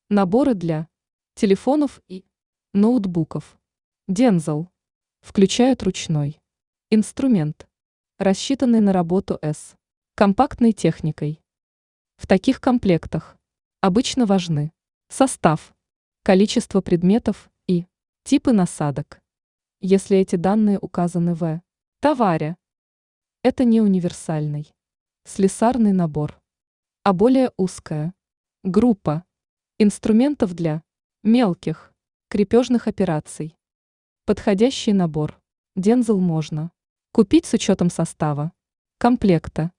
Наборы для телефонов и ноутбуков. Дензел. Включают ручной инструмент, рассчитанный на работу с компактной техникой. В таких комплектах обычно важны состав, количество предметов и типы насадок. Если эти данные указаны в товаре, это не универсальный слесарный набор, а более узкая группа инструментов для мелких крепежных операций. Подходящий набор Дензел можно купить с учетом состава, комплекта